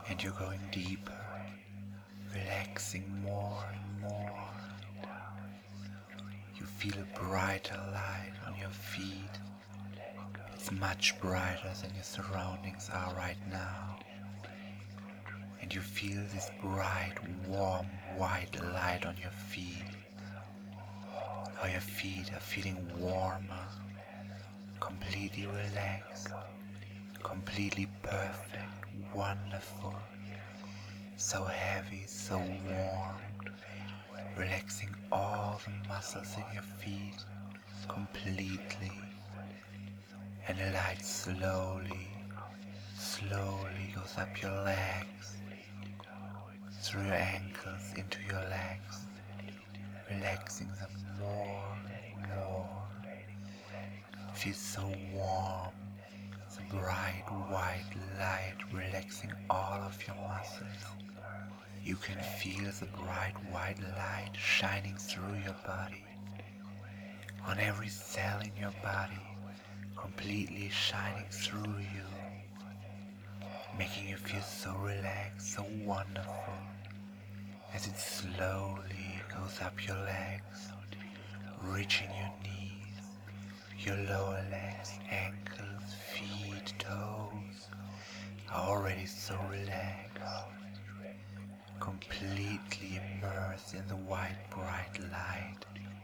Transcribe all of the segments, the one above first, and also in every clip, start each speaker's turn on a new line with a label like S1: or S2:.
S1: And you're going deeper, relaxing more and more. You feel a brighter light on your feet. It's much brighter than your surroundings are right now. And you feel this bright, warm, white light on your feet. How your feet are feeling warmer, completely relaxed, completely perfect, wonderful, so heavy, so warm, relaxing all the muscles in your feet completely. And the light slowly goes up your legs, through your ankles into your legs, relaxing them more and more. It feels so warm, the bright white light relaxing all of your muscles. You can feel the bright white light shining through your body, on every cell in your body, completely shining through you, making you feel so relaxed, so wonderful, as it slowly goes up your legs, reaching your knees, your lower legs, ankles, feet, toes, are already so relaxed, completely immersed in the white bright light,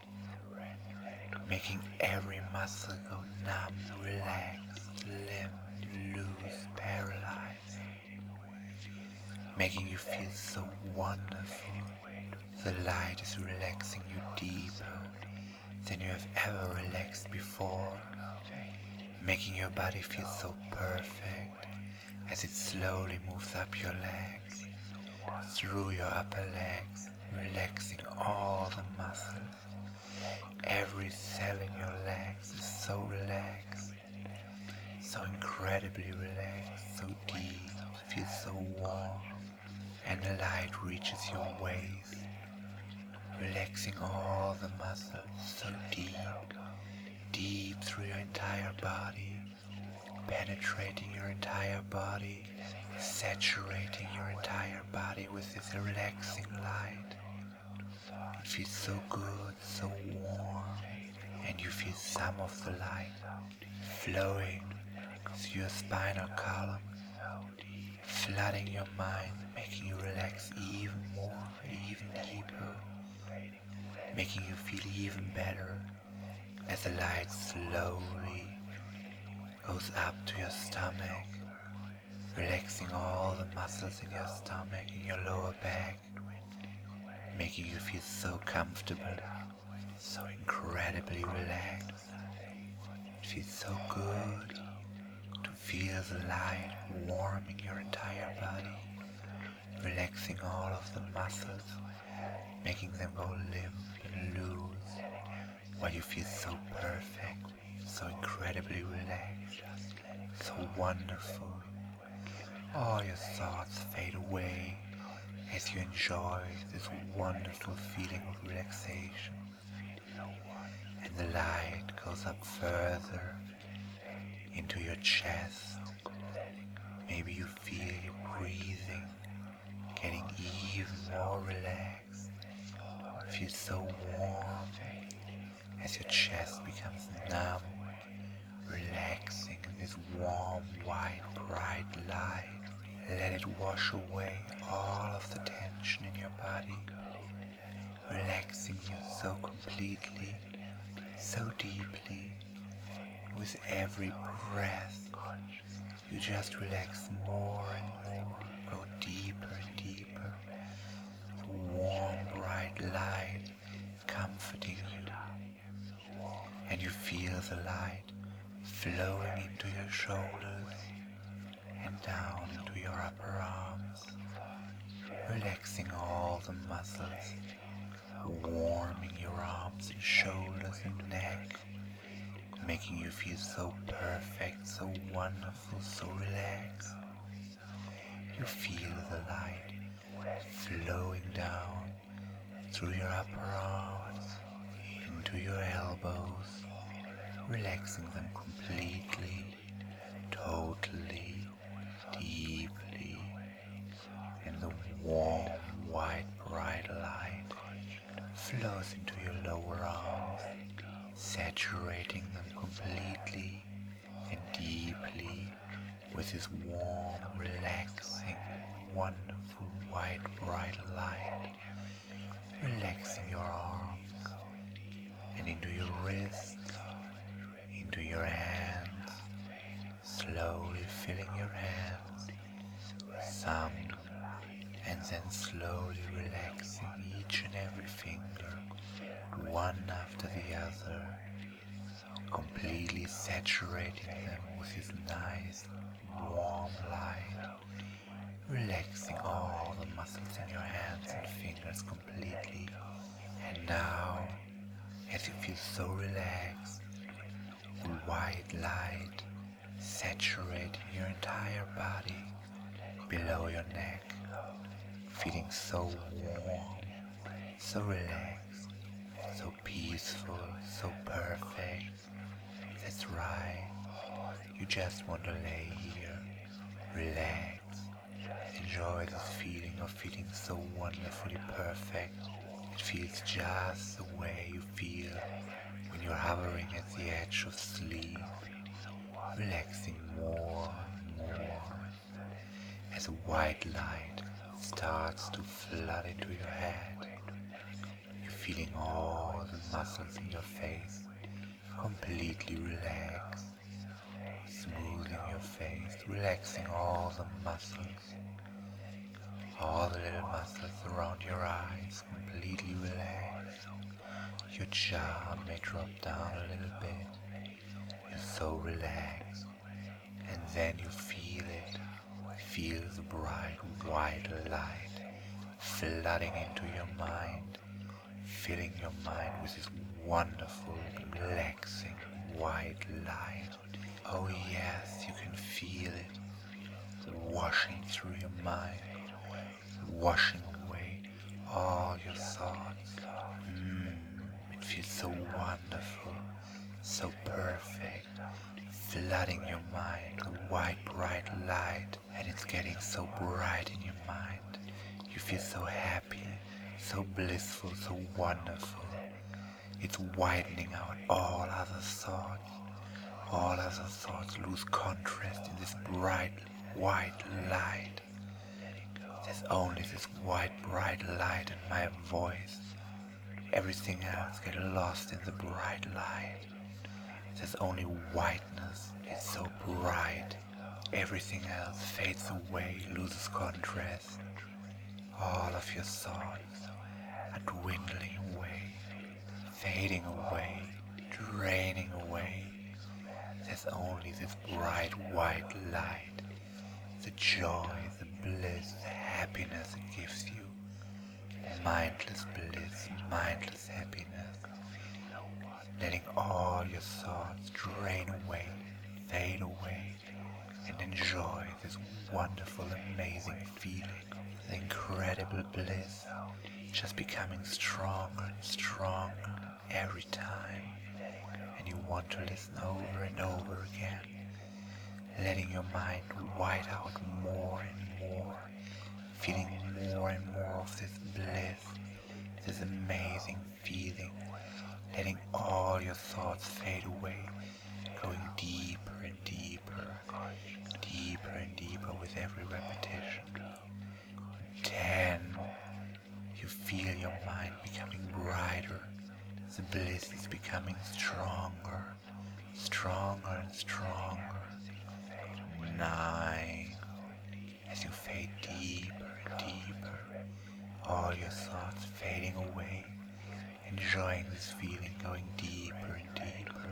S1: making every muscle go numb, relaxed, limp, loose, paralyzed, making you feel so wonderful. The light is relaxing you deeper than you have ever relaxed before, making your body feel so perfect as it slowly moves up your legs, through your upper legs, relaxing all the muscles. Every cell in your legs is so relaxed, so incredibly relaxed, so deep, feels so warm, and the light reaches your waist, relaxing all the muscles so deep, deep through your entire body, penetrating your entire body, saturating your entire body with this relaxing light. It feels so good, so warm, and you feel some of the light flowing through your spinal column, flooding your mind, making you relax even more, even deeper, making you feel even better as the light slowly goes up to your stomach, relaxing all the muscles in your stomach, in your lower back, making you feel so comfortable, so incredibly relaxed. It feels so good to feel the light warming your entire body, relaxing all of the muscles, making them go limp and loose, while you feel so perfect, so incredibly relaxed, so wonderful. All your thoughts fade away as you enjoy this wonderful feeling of relaxation. And the light goes up further into your chest. Maybe you feel your breathing getting even more relaxed. It feels so warm as your chest becomes numb, relaxing in this warm, white, bright light. Let it wash away all of the tension in your body, relaxing you so completely, so deeply. With every breath, you just relax more and more, go deeper and deeper. The warm, bright light comforting you, and you feel the light flowing into your shoulders and down into your upper arms, relaxing all the muscles, warming your arms and shoulders and neck, making you feel so perfect, so wonderful, so relaxed. You feel the light flowing down through your upper arms, into your elbows, relaxing them completely, totally, deeply, warm, white, bright light flows into your lower arms, saturating them completely and deeply with this warm, relaxing, wonderful, white, bright light, relaxing your arms and into your wrists, into your hands, slowly filling your hands, some, and then slowly relaxing each and every finger, one after the other, completely saturating them with this nice, warm light, relaxing all the muscles in your hands and fingers completely. And now, as you feel so relaxed, the white light saturating your entire body below your neck, feeling so warm, so relaxed, so peaceful, so perfect. That's right. You just want to lay here, relax, enjoy this feeling of feeling so wonderfully perfect. It feels just the way you feel when you're hovering at the edge of sleep, relaxing more and more as a white light starts to flood into your head. You're feeling all the muscles in your face completely relaxed, smoothing your face, relaxing all the muscles, all the little muscles around your eyes completely relaxed. Your jaw may drop down a little bit. You're so relaxed. And then you feel it. Feel the bright white light flooding into your mind, filling your mind with this wonderful, relaxing white light. Oh yes, you can feel it washing through your mind, washing away all your thoughts. It feels so wonderful, so perfect, flooding your mind, the white bright light, and it's getting so bright in your mind. You feel so happy, so blissful, so wonderful. It's widening out all other thoughts. All other thoughts lose contrast in this bright white light. There's only this white bright light and my voice. Everything else gets lost in the bright light. There's only whiteness. It's so bright. Everything else fades away, loses contrast. All of your thoughts are dwindling away, fading away, draining away. There's only this bright white light, the joy, the bliss, the happiness it gives you. Mindless bliss, mindless happiness. Letting all your thoughts drain away, fade away, and enjoy this wonderful, amazing feeling, the incredible bliss, just becoming stronger and stronger every time. And you want to listen over and over again, letting your mind white out more and more, feeling more and more of this bliss, this amazing feeling, letting all your thoughts fade away, going deeper and deeper, deeper and deeper with every repetition. 10. You feel your mind becoming brighter. The bliss is becoming stronger, stronger and stronger. 9. As you fade deeper and deeper, all your thoughts fading away, enjoying this feeling going deeper and deeper.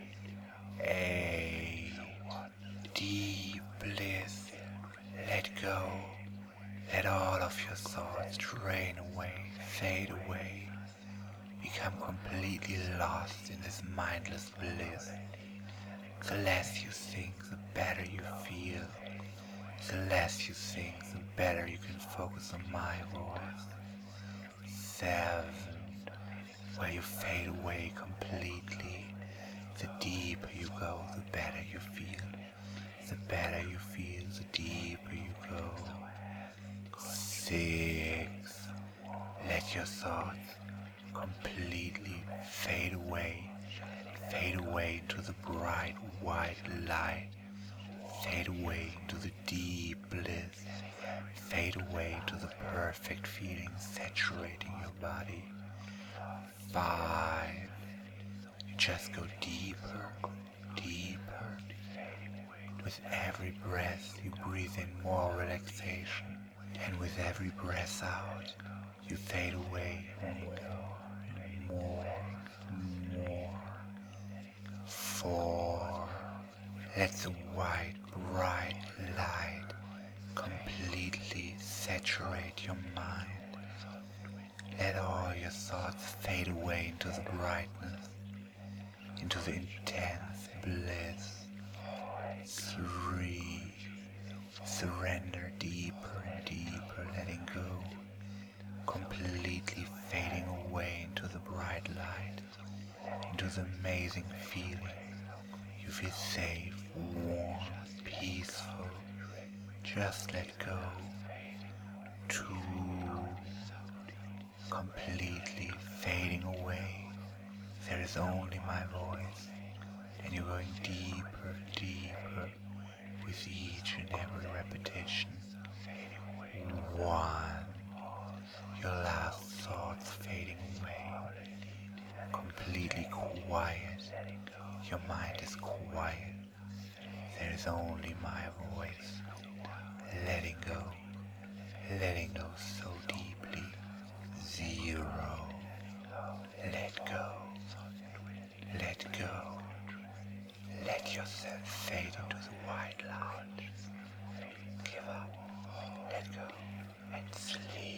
S1: 8. Deep bliss. Let go. Let all of your thoughts drain away, fade away, become completely lost in this mindless bliss. The less you think, the better you feel. The less you think, the better you can focus on my voice. 7. Where you fade away completely. The deeper you go, the better you feel. The better you feel, the deeper you go. 6. Let your thoughts completely fade away into the bright white light, fade away into the deep bliss, fade away into the perfect feeling saturating your body. 5. You just go deeper, deeper. With every breath you breathe in more relaxation, and with every breath out you fade away more. 4. Let the white, bright light completely saturate your mind. Let all your thoughts fade away into the brightness, into the intense bliss. 3. Surrender deeper and deeper, letting go, completely fading away into the bright light, into the amazing feeling. You feel safe, warm, peaceful. Just let go. 2. Completely fading away. There is only my voice, and you're going deeper, deeper with each and every repetition. 1. Your last thoughts fading away. Completely quiet. Your mind is quiet. There is only my voice. Letting go so deeply. 0. Let go. Let yourself fade into the white light. Give up, let go, and sleep.